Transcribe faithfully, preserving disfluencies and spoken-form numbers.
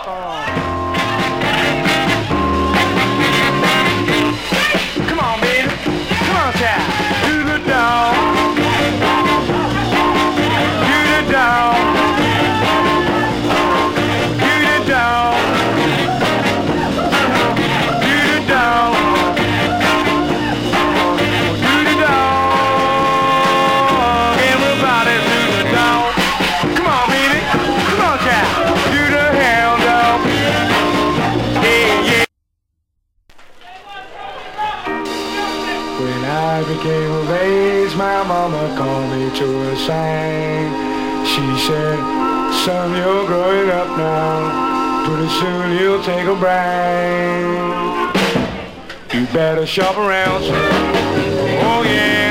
Come on, baby. Come on, child. Do the dog. Do the dog. Do the dog. Do the dog. Do the dog. Everybody do the dog. Come on, baby. Come on, child. Do the hound dog. Yeah, yeah. When I became of age, my mama called me to a sign. She said, son, you're growing up now. Pretty soon you'll take a bride. You better shop around, son. Oh yeah.